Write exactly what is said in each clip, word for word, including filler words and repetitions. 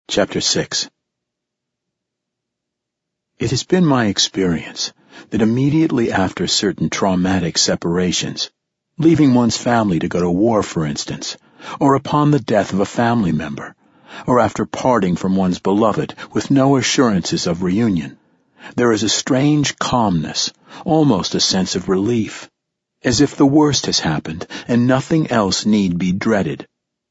Chapter six. It has been my experience that immediately after certain traumatic separations, leaving one's family to go to war, for instance, or upon the death of a family member, or after parting from one's beloved with no assurances of reunion, there is a strange calmness, almost a sense of relief, as if the worst has happened and nothing else need be dreaded.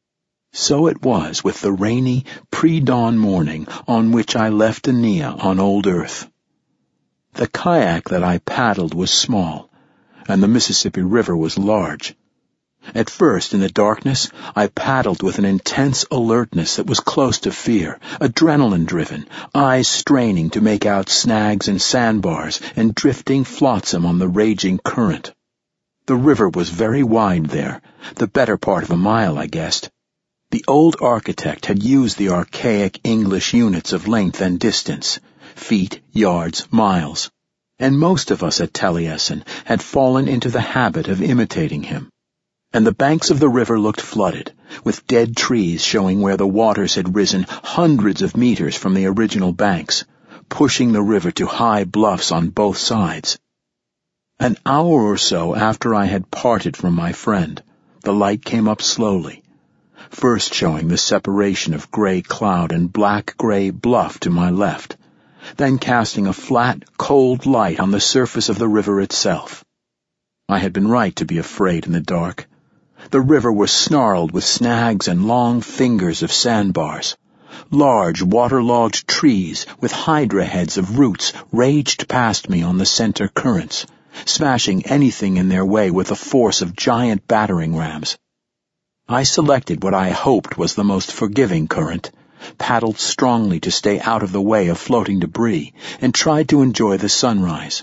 So it was with the rainy, pre-dawn morning on which I left Aeneas on old Earth. The kayak that I paddled was small, and the Mississippi River was large. At first, in the darkness, I paddled with an intense alertness that was close to fear, adrenaline-driven, eyes straining to make out snags and sandbars and drifting flotsam on the raging current. The river was very wide there, the better part of a mile, I guessed. The old architect had used the archaic English units of length and distance, feet, yards, miles, and most of us at Taliesin had fallen into the habit of imitating him. And the banks of the river looked flooded, with dead trees showing where the waters had risen hundreds of meters from the original banks, pushing the river to high bluffs on both sides. An hour or so after I had parted from my friend, the light came up slowly, first showing the separation of gray cloud and black-gray bluff to my left, then casting a flat, cold light on the surface of the river itself. I had been right to be afraid in the dark. The river was snarled with snags and long fingers of sandbars. Large, waterlogged trees with hydra heads of roots raged past me on the center currents, smashing anything in their way with the force of giant battering rams. I selected what I hoped was the most forgiving current, paddled strongly to stay out of the way of floating debris, and tried to enjoy the sunrise.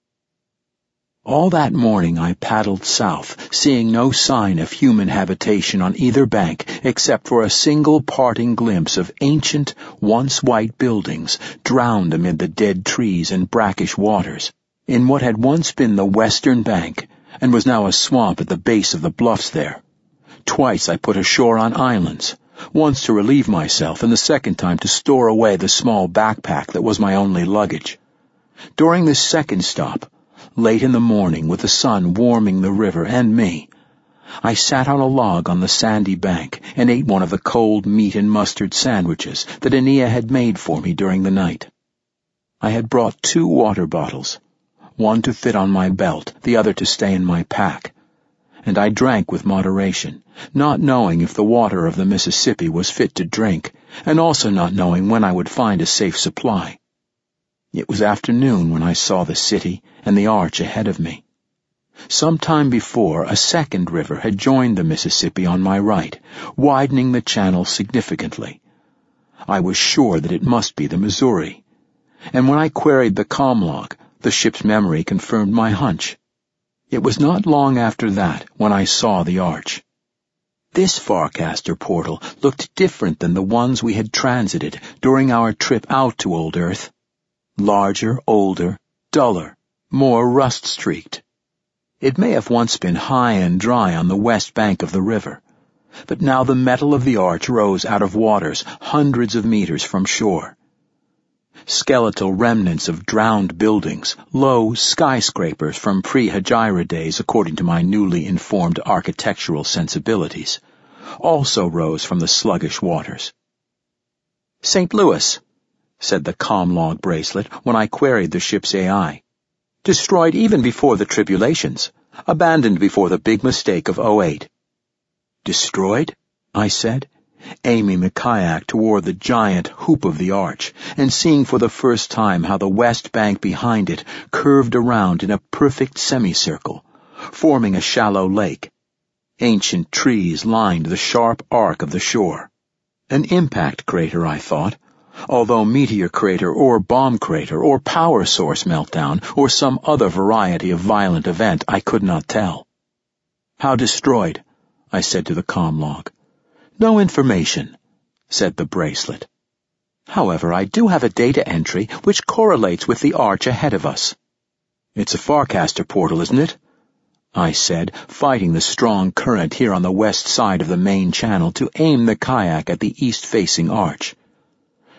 All that morning I paddled south, seeing no sign of human habitation on either bank except for a single parting glimpse of ancient, once white buildings drowned amid the dead trees and brackish waters, in what had once been the western bank and was now a swamp at the base of the bluffs there. Twice I put ashore on islands, once to relieve myself and the second time to store away the small backpack that was my only luggage. During this second stop, late in the morning with the sun warming the river and me, I sat on a log on the sandy bank and ate one of the cold meat and mustard sandwiches that Aeneas had made for me during the night. I had brought two water bottles, one to fit on my belt, the other to stay in my pack, and I drank with moderation, not knowing if the water of the Mississippi was fit to drink, and also not knowing when I would find a safe supply. It was afternoon when I saw the city and the arch ahead of me. Some time before, a second river had joined the Mississippi on my right, widening the channel significantly. I was sure that it must be the Missouri, and when I queried the comm-log, the ship's memory confirmed my hunch. It was not long after that when I saw the arch. This Farcaster portal looked different than the ones we had transited during our trip out to old Earth. Larger, older, duller, more rust-streaked. It may have once been high and dry on the west bank of the river, but now the metal of the arch rose out of waters hundreds of meters from shore. Skeletal remnants of drowned buildings, low skyscrapers from pre-Hejira days according to my newly informed architectural sensibilities, also rose from the sluggish waters. "Saint Louis," said the comm-log bracelet when I queried the ship's A I. "Destroyed even before the tribulations, abandoned before the big mistake of oh eight. "Destroyed?" I said, aiming the kayak toward the giant hoop of the arch, and seeing for the first time how the west bank behind it curved around in a perfect semicircle, forming a shallow lake. Ancient trees lined the sharp arc of the shore. An impact crater, I thought, although meteor crater or bomb crater or power source meltdown or some other variety of violent event I could not tell. "How destroyed?" I said to the comm-log. "No information," said the bracelet. "However, I do have a data entry which correlates with the arch ahead of us." "It's a Farcaster portal, isn't it?" I said, fighting the strong current here on the west side of the main channel to aim the kayak at the east-facing arch.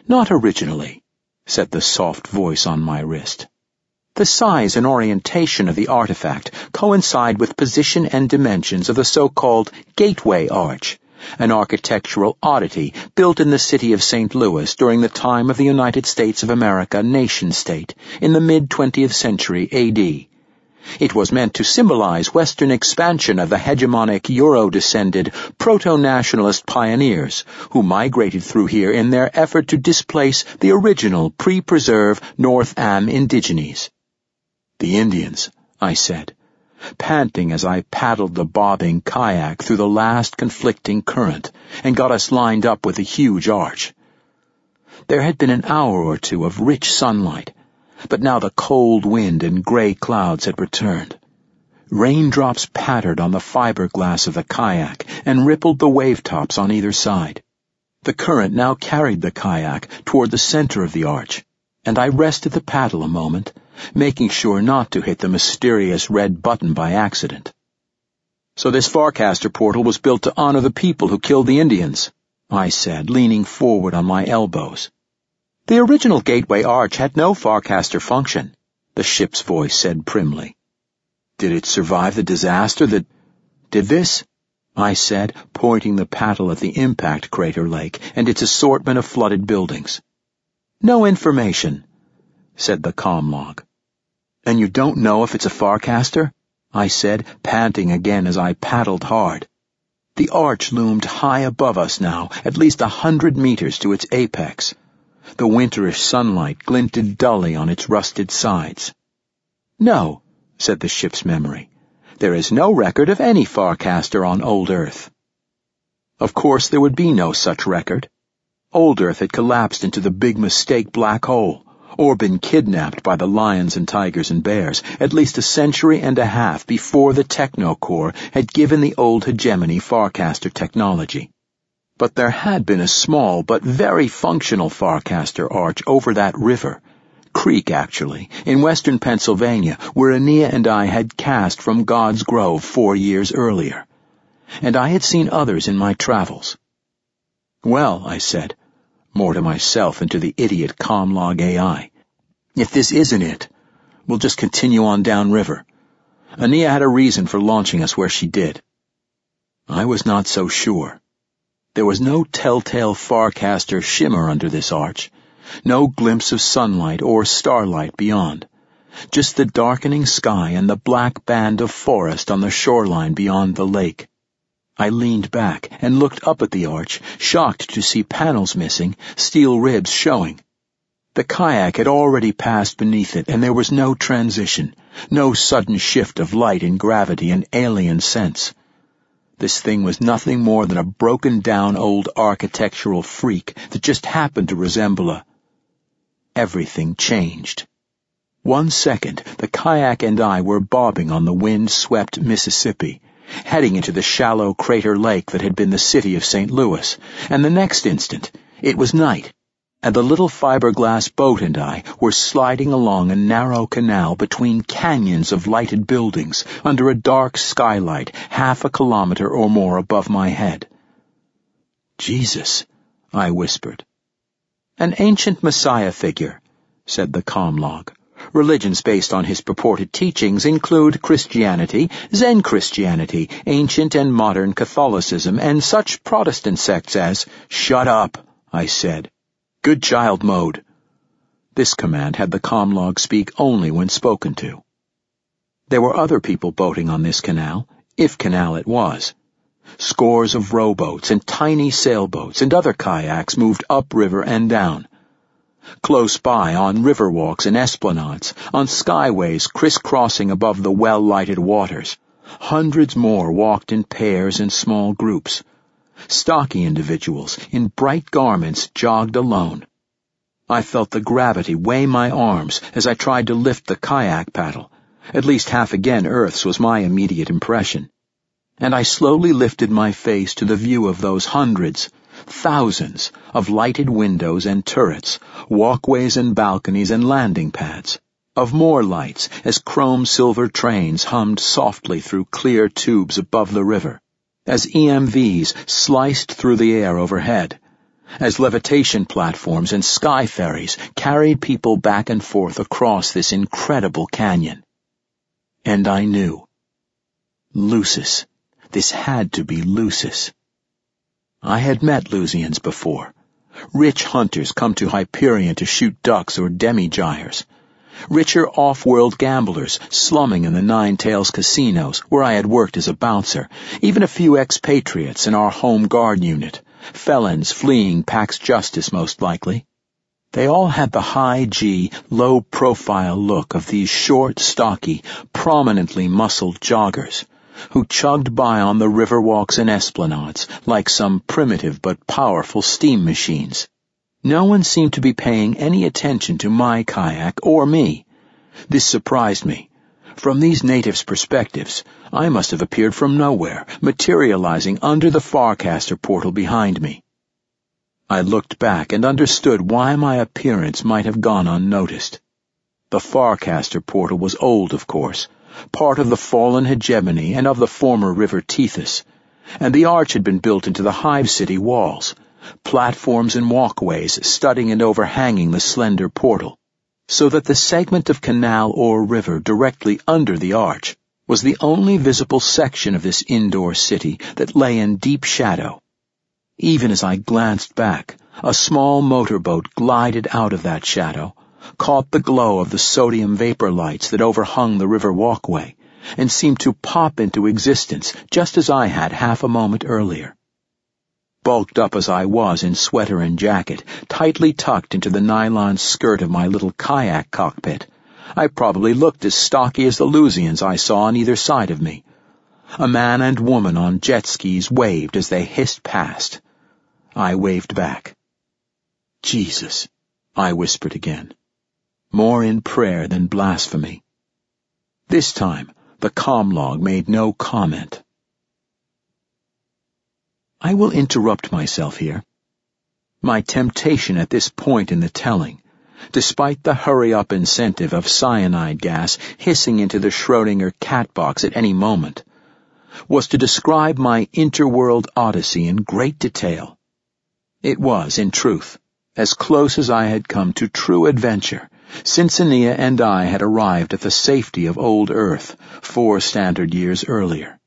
"Not originally," said the soft voice on my wrist. "The size and orientation of the artifact coincide with position and dimensions of the so-called Gateway Arch, an architectural oddity built in the city of Saint Louis during the time of the United States of America nation-state in the mid-twentieth century A D. It was meant to symbolize Western expansion of the hegemonic Euro-descended proto-nationalist pioneers who migrated through here in their effort to displace the original pre-preserve North Am indigenes." "The Indians," I said, panting as I paddled the bobbing kayak through the last conflicting current and got us lined up with the huge arch. There had been an hour or two of rich sunlight, but now the cold wind and gray clouds had returned. Raindrops pattered on the fiberglass of the kayak and rippled the wavetops on either side. The current now carried the kayak toward the center of the arch, and I rested the paddle a moment, making sure not to hit the mysterious red button by accident. "So this Farcaster portal was built to honor the people who killed the Indians," I said, leaning forward on my elbows. "The original Gateway Arch had no Farcaster function," the ship's voice said primly. "Did it survive the disaster that... did this?" I said, pointing the paddle at the impact crater lake and its assortment of flooded buildings. "No information," said the comm log. "And you don't know if it's a Farcaster?" I said, panting again as I paddled hard. The arch loomed high above us now, at least a hundred meters to its apex. The winterish sunlight glinted dully on its rusted sides. "No," said the ship's memory. "There is no record of any Farcaster on Old Earth." Of course there would be no such record. Old Earth had collapsed into the big mistake black hole, or been kidnapped by the lions and tigers and bears at least a century and a half before the Technocore had given the old hegemony Farcaster technology. But there had been a small but very functional Farcaster arch over that river, creek actually, in western Pennsylvania, where Ania and I had cast from God's Grove four years earlier. And I had seen others in my travels. "Well," I said, more to myself than to the idiot Comlog A I, "if this isn't it, we'll just continue on downriver. Ania had a reason for launching us where she did." I was not so sure. There was no telltale Farcaster shimmer under this arch, no glimpse of sunlight or starlight beyond, just the darkening sky and the black band of forest on the shoreline beyond the lake. I leaned back and looked up at the arch, shocked to see panels missing, steel ribs showing. The kayak had already passed beneath it, and there was no transition, no sudden shift of light and gravity and alien sense. This thing was nothing more than a broken-down old architectural freak that just happened to resemble a... Everything changed. One second, the kayak and I were bobbing on the wind-swept Mississippi, heading into the shallow crater lake that had been the city of Saint Louis, and the next instant, it was night, and the little fiberglass boat and I were sliding along a narrow canal between canyons of lighted buildings under a dark skylight half a kilometer or more above my head. "Jesus," I whispered. "An ancient Messiah figure," said the comlog. "Religions based on his purported teachings include Christianity, Zen Christianity, ancient and modern Catholicism, and such Protestant sects as—" "Shut up," I said. "Good child mode." This command had the comlog speak only when spoken to. There were other people boating on this canal, if canal it was. Scores of rowboats and tiny sailboats and other kayaks moved upriver and down. Close by, on river walks and esplanades, on skyways crisscrossing above the well-lighted waters, hundreds more walked in pairs and small groups. Stocky individuals in bright garments jogged alone. I felt the gravity weigh my arms as I tried to lift the kayak paddle. At least half again Earth's was my immediate impression. And I slowly lifted my face to the view of those hundreds, thousands of lighted windows and turrets, walkways and balconies and landing pads, of more lights as chrome-silver trains hummed softly through clear tubes above the river, as E M Vs sliced through the air overhead, as levitation platforms and sky ferries carried people back and forth across this incredible canyon. And I knew. Lucis. This had to be Lucis. I had met Lusians before. Rich hunters come to Hyperion to shoot ducks or demi-gyres. Richer off-world gamblers slumming in the Nine Tails casinos where I had worked as a bouncer, even a few expatriates in our home guard unit, felons fleeing Pax Justice most likely. They all had the high-G, low-profile look of these short, stocky, prominently muscled joggers, who chugged by on the river walks and esplanades like some primitive but powerful steam machines. No one seemed to be paying any attention to my kayak or me. This surprised me. From these natives' perspectives, I must have appeared from nowhere, materializing under the Farcaster portal behind me. I looked back and understood why my appearance might have gone unnoticed. The Farcaster portal was old, of course, part of the fallen hegemony and of the former river Tethys, and the arch had been built into the Hive City walls, platforms and walkways studding and overhanging the slender portal, so that the segment of canal or river directly under the arch was the only visible section of this indoor city that lay in deep shadow. Even as I glanced back, a small motorboat glided out of that shadow, caught the glow of the sodium vapor lights that overhung the river walkway, and seemed to pop into existence just as I had half a moment earlier. Bulked up as I was in sweater and jacket, tightly tucked into the nylon skirt of my little kayak cockpit, I probably looked as stocky as the Lusians I saw on either side of me. A man and woman on jet skis waved as they hissed past. I waved back. Jesus, I whispered again, more in prayer than blasphemy. This time, the comm-log made no comment. I will interrupt myself here. My temptation at this point in the telling, despite the hurry-up incentive of cyanide gas hissing into the Schrödinger cat box at any moment, was to describe my interworld odyssey in great detail. It was, in truth, as close as I had come to true adventure since Aeneas and I had arrived at the safety of old Earth four standard years earlier.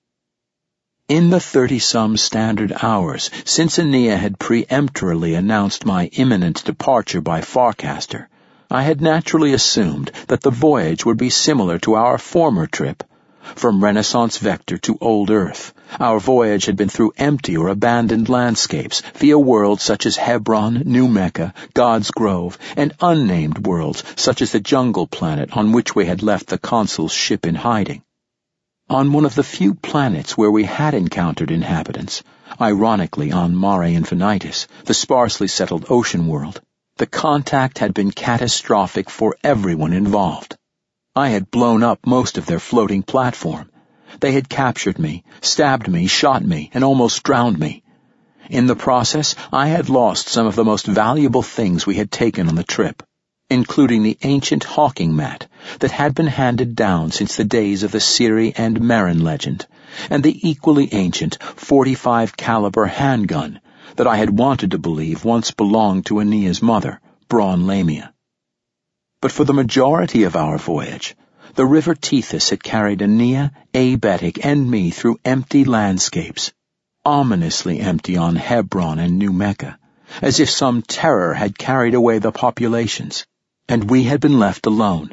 In the thirty-some standard hours since Aeneas had peremptorily announced my imminent departure by Farcaster, I had naturally assumed that the voyage would be similar to our former trip. From Renaissance Vector to Old Earth, our voyage had been through empty or abandoned landscapes via worlds such as Hebron, New Mecca, God's Grove, and unnamed worlds such as the jungle planet on which we had left the consul's ship in hiding. On one of the few planets where we had encountered inhabitants, ironically on Mare Infinitus, the sparsely settled ocean world, the contact had been catastrophic for everyone involved. I had blown up most of their floating platform. They had captured me, stabbed me, shot me, and almost drowned me. In the process, I had lost some of the most valuable things we had taken on the trip, including the ancient hawking mat that had been handed down since the days of the Siri and Marin legend, and the equally ancient forty-five caliber handgun that I had wanted to believe once belonged to Aeneas' mother, Braun Lamia. But for the majority of our voyage, the river Tethys had carried Aeneas, Abetic, and me through empty landscapes, ominously empty on Hebron and New Mecca, as if some terror had carried away the populations, and we had been left alone.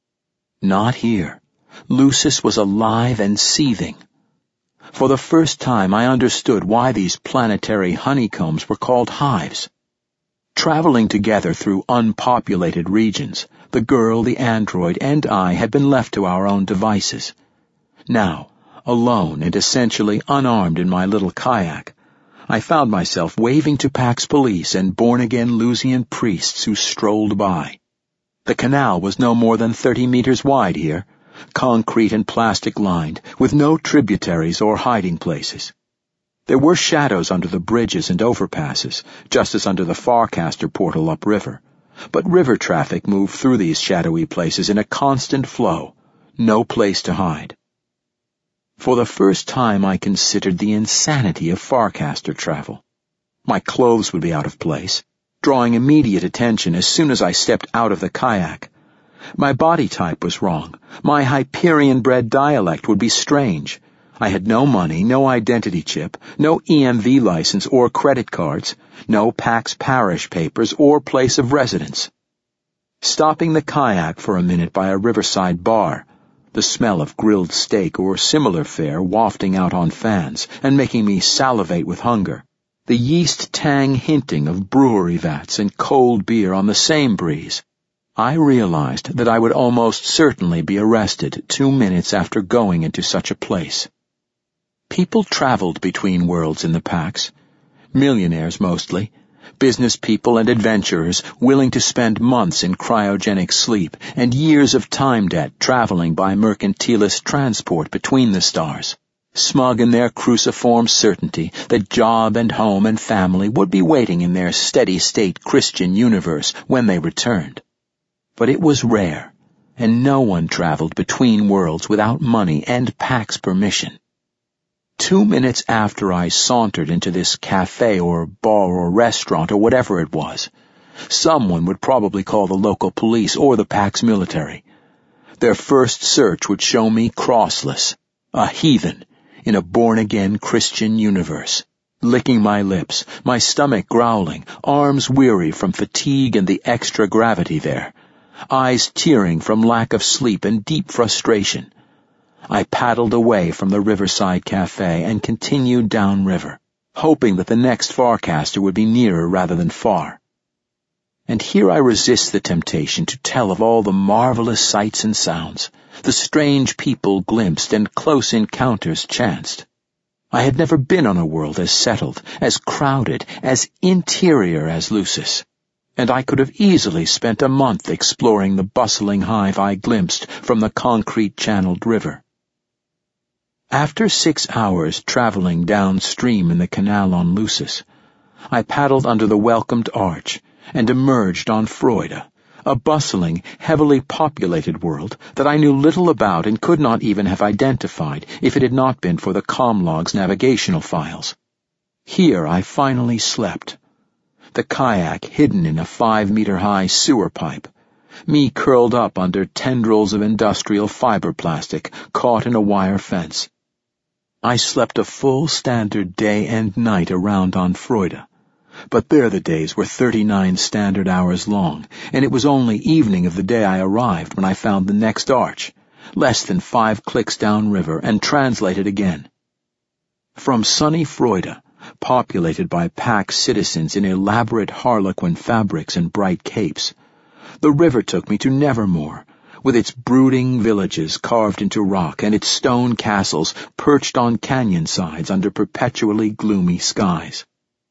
Not here. Lucis was alive and seething. For the first time I understood why these planetary honeycombs were called hives. Traveling together through unpopulated regions, the girl, the android, and I had been left to our own devices. Now, alone and essentially unarmed in my little kayak, I found myself waving to Pax Police and born-again Lusian priests who strolled by. The canal was no more than thirty meters wide here, concrete and plastic-lined, with no tributaries or hiding places. There were shadows under the bridges and overpasses, just as under the Farcaster portal upriver, but river traffic moved through these shadowy places in a constant flow, no place to hide. For the first time I considered the insanity of Farcaster travel. My clothes would be out of place, drawing immediate attention as soon as I stepped out of the kayak. My body type was wrong. My Hyperion-bred dialect would be strange. I had no money, no identity chip, no E M V license or credit cards, no Pax Parish papers or place of residence. Stopping the kayak for a minute by a riverside bar, the smell of grilled steak or similar fare wafting out on fans and making me salivate with hunger, the yeast tang hinting of brewery vats and cold beer on the same breeze, I realized that I would almost certainly be arrested two minutes after going into such a place. People traveled between worlds in the Pax, millionaires mostly, business people and adventurers willing to spend months in cryogenic sleep and years of time debt traveling by mercantilist transport between the stars, smug in their cruciform certainty that job and home and family would be waiting in their steady-state Christian universe when they returned. But it was rare, and no one traveled between worlds without money and Pax permission. Two minutes after I sauntered into this cafe or bar or restaurant or whatever it was, someone would probably call the local police or the Pax military. Their first search would show me crossless, a heathen in a born-again Christian universe, licking my lips, my stomach growling, arms weary from fatigue and the extra gravity there, eyes tearing from lack of sleep and deep frustration. I paddled away from the riverside cafe and continued downriver, hoping that the next Farcaster would be nearer rather than far. And here I resist the temptation to tell of all the marvelous sights and sounds, the strange people glimpsed and close encounters chanced. I had never been on a world as settled, as crowded, as interior as Lucis, and I could have easily spent a month exploring the bustling hive I glimpsed from the concrete-channeled river. After six hours traveling downstream in the canal on Lucis, I paddled under the welcomed arch and emerged on Froida, a bustling, heavily populated world that I knew little about and could not even have identified if it had not been for the Comlog's navigational files. Here I finally slept, the kayak hidden in a five-meter-high sewer pipe, me curled up under tendrils of industrial fiber plastic caught in a wire fence. I slept a full standard day and night around on Froida, but there the days were thirty-nine standard hours long, and it was only evening of the day I arrived when I found the next arch, less than five clicks downriver, and translated again. From sunny Froida, populated by Pax citizens in elaborate harlequin fabrics and bright capes, the river took me to Nevermore, with its brooding villages carved into rock and its stone castles perched on canyon sides under perpetually gloomy skies.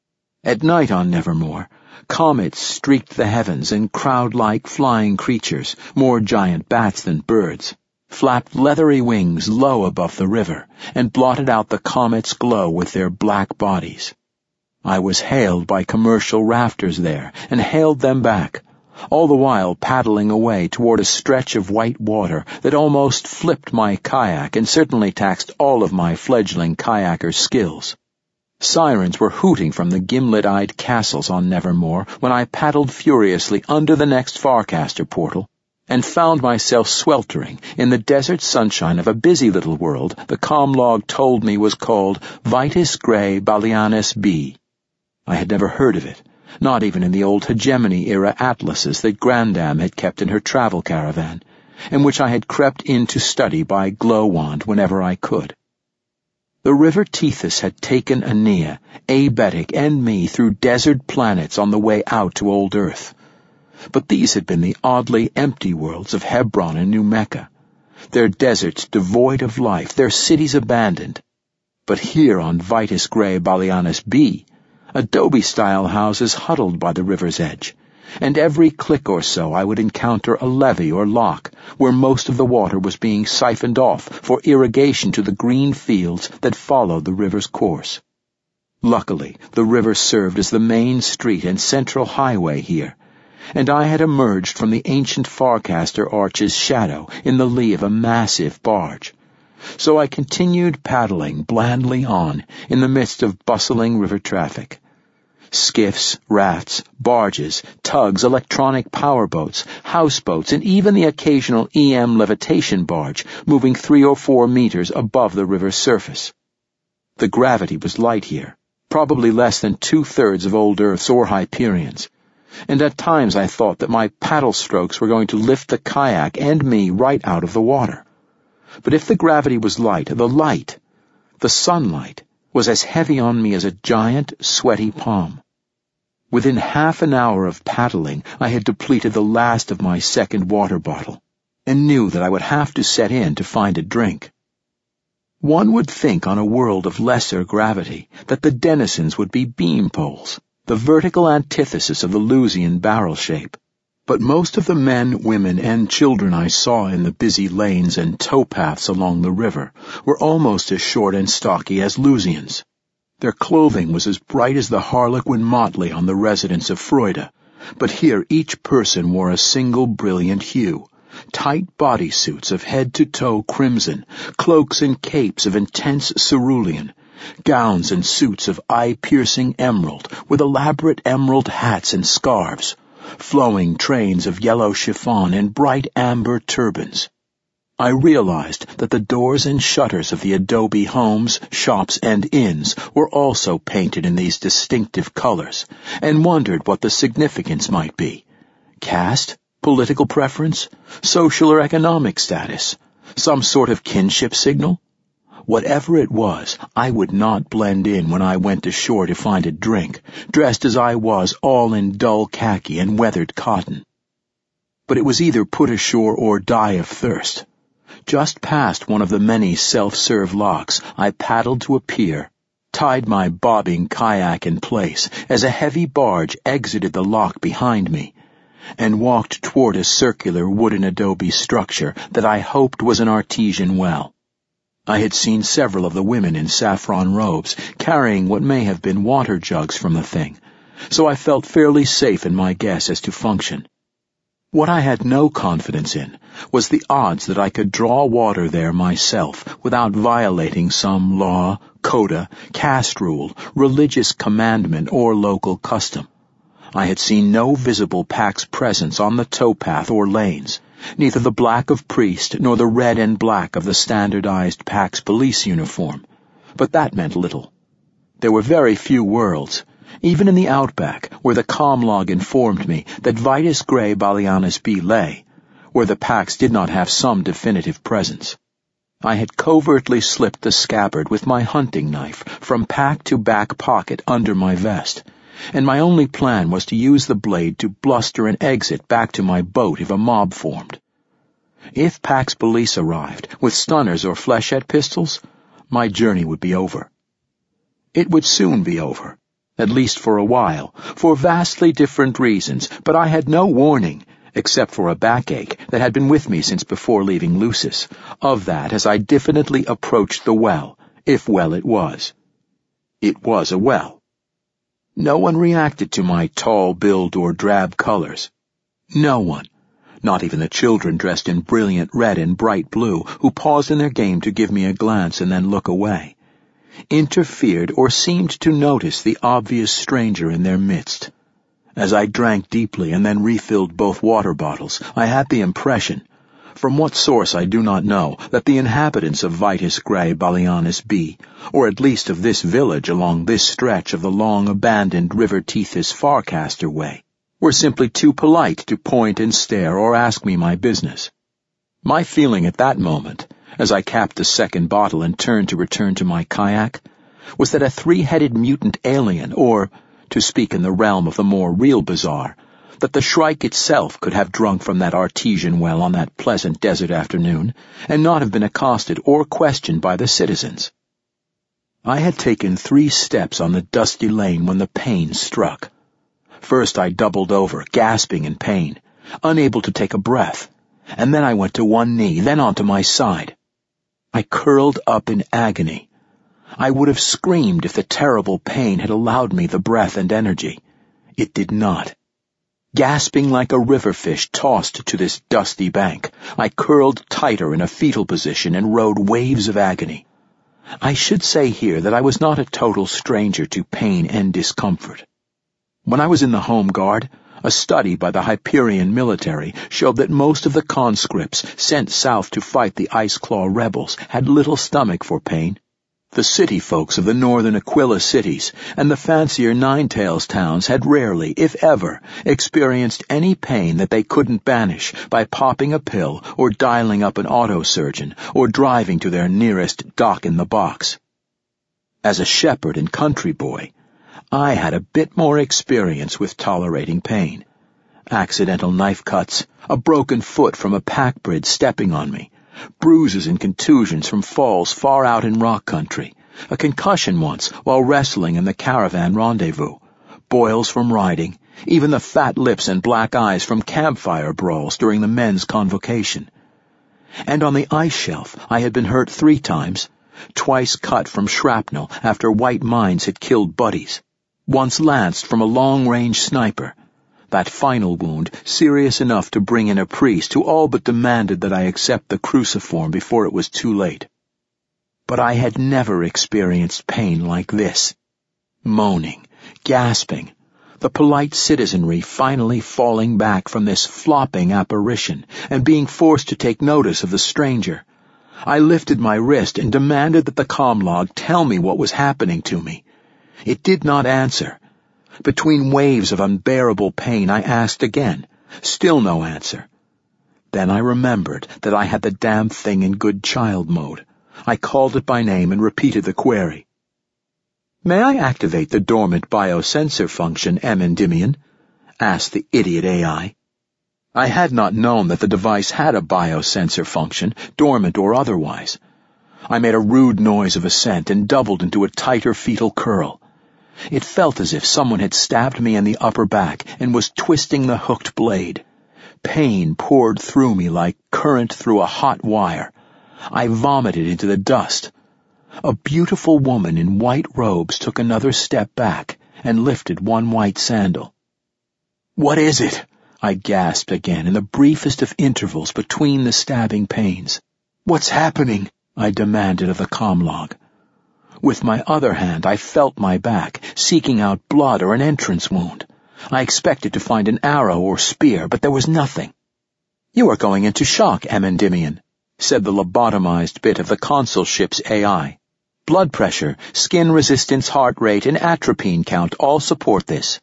At night on Nevermore, comets streaked the heavens and crowd-like flying creatures, more giant bats than birds, flapped leathery wings low above the river and blotted out the comet's glow with their black bodies. I was hailed by commercial rafters there and hailed them back, all the while paddling away toward a stretch of white water that almost flipped my kayak and certainly taxed all of my fledgling kayaker's skills. Sirens were hooting from the gimlet-eyed castles on Nevermore when I paddled furiously under the next Farcaster portal and found myself sweltering in the desert sunshine of a busy little world the Comlog told me was called Vitus Gray Balianus B. I had never heard of it, not even in the old hegemony-era atlases that Grandam had kept in her travel caravan, and which I had crept in to study by glow-wand whenever I could. The river Tethys had taken Aeneas, Abetic, and me through desert planets on the way out to old Earth. But these had been the oddly empty worlds of Hebron and New Mecca, their deserts devoid of life, their cities abandoned. But here on Vitus Gray Balianus B, adobe-style houses huddled by the river's edge, and every click or so I would encounter a levee or lock where most of the water was being siphoned off for irrigation to the green fields that followed the river's course. Luckily, the river served as the main street and central highway here, and I had emerged from the ancient Farcaster arch's shadow in the lee of a massive barge. So I continued paddling blandly on in the midst of bustling river traffic. Skiffs, rafts, barges, tugs, electronic powerboats, houseboats, and even the occasional E M levitation barge moving three or four meters above the river's surface. The gravity was light here, probably less than two-thirds of old Earth's or Hyperion's, and at times I thought that my paddle strokes were going to lift the kayak and me right out of the water. But if the gravity was light, the light, the sunlight, was as heavy on me as a giant, sweaty palm. Within half an hour of paddling, I had depleted the last of my second water bottle, and knew that I would have to set in to find a drink. One would think on a world of lesser gravity that the denizens would be beam poles, the vertical antithesis of the Lusian barrel shape. But most of the men, women, and children I saw in the busy lanes and towpaths along the river were almost as short and stocky as Lusians. Their clothing was as bright as the harlequin motley on the residence of Freude, but here each person wore a single brilliant hue, tight bodysuits of head-to-toe crimson, cloaks and capes of intense cerulean, gowns and suits of eye-piercing emerald with elaborate emerald hats and scarves, flowing trains of yellow chiffon and bright amber turbans. I realized that the doors and shutters of the adobe homes, shops, and inns were also painted in these distinctive colors, and wondered what the significance might be. Caste? Political preference? Social or economic status? Some sort of kinship signal? Whatever it was, I would not blend in when I went ashore to find a drink, dressed as I was, all in dull khaki and weathered cotton. But it was either put ashore or die of thirst. Just past one of the many self-serve locks, I paddled to a pier, tied my bobbing kayak in place as a heavy barge exited the lock behind me, and walked toward a circular wooden adobe structure that I hoped was an artesian well. I had seen several of the women in saffron robes carrying what may have been water jugs from the thing, so I felt fairly safe in my guess as to function. What I had no confidence in was the odds that I could draw water there myself without violating some law, coda, caste rule, religious commandment, or local custom. I had seen no visible Pax presence on the towpath or lanes, neither the black of priest nor the red and black of the standardized Pax police uniform, but that meant little. There were very few worlds, even in the outback, where the comlog informed me that Vitus Gray Balianis B lay, where the Pax did not have some definitive presence. I had covertly slipped the scabbard with my hunting knife from pack to back pocket under my vest, and my only plan was to use the blade to bluster an exit back to my boat if a mob formed. If Pax police arrived, with stunners or flechette pistols, my journey would be over. It would soon be over, at least for a while, for vastly different reasons, but I had no warning, except for a backache that had been with me since before leaving Lucis, of that as I diffidently approached the well, if well it was. It was a well. No one reacted to my tall build or drab colors. No one, not even the children dressed in brilliant red and bright blue, who paused in their game to give me a glance and then look away, interfered or seemed to notice the obvious stranger in their midst. As I drank deeply and then refilled both water bottles, I had the impression, from what source I do not know, that the inhabitants of Vitus Gray Balianis B, or at least of this village along this stretch of the long-abandoned River Tethys Farcaster Way, were simply too polite to point and stare or ask me my business. My feeling at that moment, as I capped the second bottle and turned to return to my kayak, was that a three-headed mutant alien, or, to speak in the realm of the more real bizarre, that the Shrike itself could have drunk from that artesian well on that pleasant desert afternoon, and not have been accosted or questioned by the citizens. I had taken three steps on the dusty lane when the pain struck. First I doubled over, gasping in pain, unable to take a breath, and then I went to one knee, then onto my side. I curled up in agony. I would have screamed if the terrible pain had allowed me the breath and energy. It did not. Gasping like a river fish tossed to this dusty bank, I curled tighter in a fetal position and rode waves of agony. I should say here that I was not a total stranger to pain and discomfort. When I was in the Home Guard, a study by the Hyperion military showed that most of the conscripts sent south to fight the Ice Claw rebels had little stomach for pain. The city folks of the northern Aquila cities and the fancier Nine-Tails towns had rarely, if ever, experienced any pain that they couldn't banish by popping a pill or dialing up an auto-surgeon or driving to their nearest dock-in-the-box. As a shepherd and country boy, I had a bit more experience with tolerating pain. Accidental knife cuts, a broken foot from a pack brid stepping on me, bruises and contusions from falls far out in rock country, a concussion once while wrestling in the caravan rendezvous, boils from riding, even the fat lips and black eyes from campfire brawls during the men's convocation. And on the ice shelf I had been hurt three times, twice cut from shrapnel after white mines had killed buddies, once lanced from a long-range sniper, that final wound serious enough to bring in a priest who all but demanded that I accept the cruciform before it was too late. But I had never experienced pain like this. Moaning, gasping, the polite citizenry finally falling back from this flopping apparition and being forced to take notice of the stranger. I lifted my wrist and demanded that the comm-log tell me what was happening to me. It did not answer. Between waves of unbearable pain, I asked again. Still no answer. Then I remembered that I had the damn thing in good child mode. I called it by name and repeated the query. "May I activate the dormant biosensor function, M. Endymion?" asked the idiot A I. I had not known that the device had a biosensor function, dormant or otherwise. I made a rude noise of assent and doubled into a tighter fetal curl. It felt as if someone had stabbed me in the upper back and was twisting the hooked blade. Pain poured through me like current through a hot wire. I vomited into the dust. A beautiful woman in white robes took another step back and lifted one white sandal. "What is it?" I gasped again in the briefest of intervals between the stabbing pains. "What's happening?" I demanded of the comm-log. With my other hand, I felt my back, seeking out blood or an entrance wound. I expected to find an arrow or spear, but there was nothing. "You are going into shock, M. Endymion," said the lobotomized bit of the consulship's A I. "Blood pressure, skin resistance, heart rate, and atropine count all support this."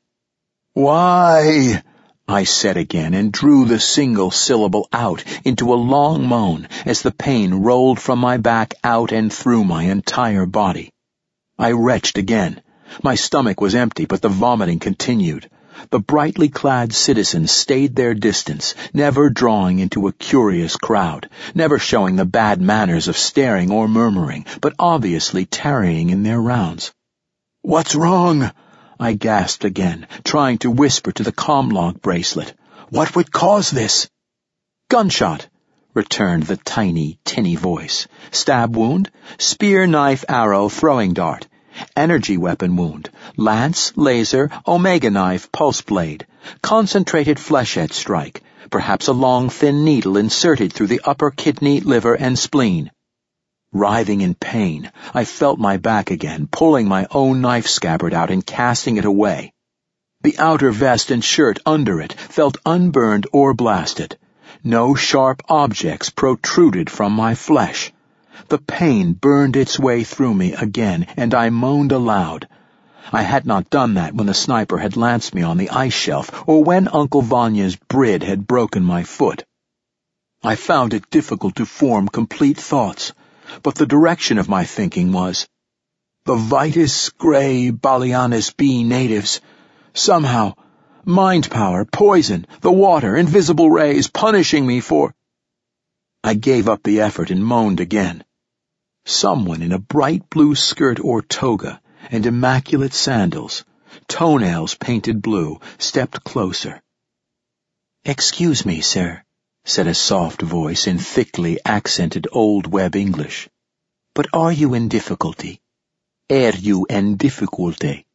"Why?" I said again and drew the single syllable out into a long moan as the pain rolled from my back out and through my entire body. I retched again. My stomach was empty, but the vomiting continued. The brightly clad citizens stayed their distance, never drawing into a curious crowd, never showing the bad manners of staring or murmuring, but obviously tarrying in their rounds. "What's wrong?" I gasped again, trying to whisper to the comm-log bracelet. "What would cause this?" "Gunshot," returned the tiny, tinny voice. "Stab wound, spear, knife, arrow, throwing dart. Energy weapon wound, lance, laser, omega knife, pulse blade. Concentrated flesh-head strike, perhaps a long, thin needle inserted through the upper kidney, liver, and spleen." Writhing in pain, I felt my back again, pulling my own knife scabbard out and casting it away. The outer vest and shirt under it felt unburned or blasted. No sharp objects protruded from my flesh. The pain burned its way through me again, and I moaned aloud. I had not done that when the sniper had lanced me on the ice shelf, or when Uncle Vanya's brid had broken my foot. I found it difficult to form complete thoughts, but the direction of my thinking was, the Vitis Gray Balianis B natives. Somehow, mind power, poison, the water, invisible rays, punishing me for... I gave up the effort and moaned again. Someone in a bright blue skirt or toga and immaculate sandals, toenails painted blue, stepped closer. "Excuse me, sir," said a soft voice in thickly accented Old Web English. "But are you in difficulty? Er you en difficulty?"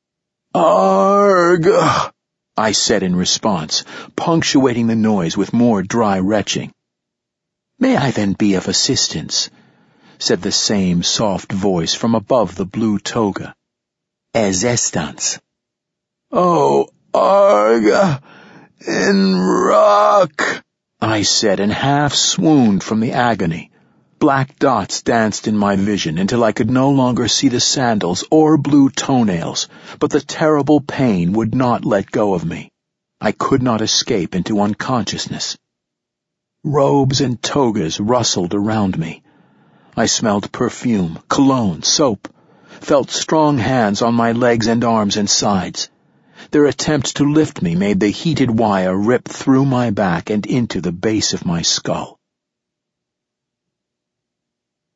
"Arg!" I said in response, punctuating the noise with more dry retching. "May I then be of assistance?" said the same soft voice from above the blue toga. "Es estans." "Oh, Arg, in rock," I said, and half swooned from the agony. Black dots danced in my vision until I could no longer see the sandals or blue toenails, but the terrible pain would not let go of me. I could not escape into unconsciousness. Robes and togas rustled around me. I smelled perfume, cologne, soap, felt strong hands on my legs and arms and sides. Their attempt to lift me made the heated wire rip through my back and into the base of my skull.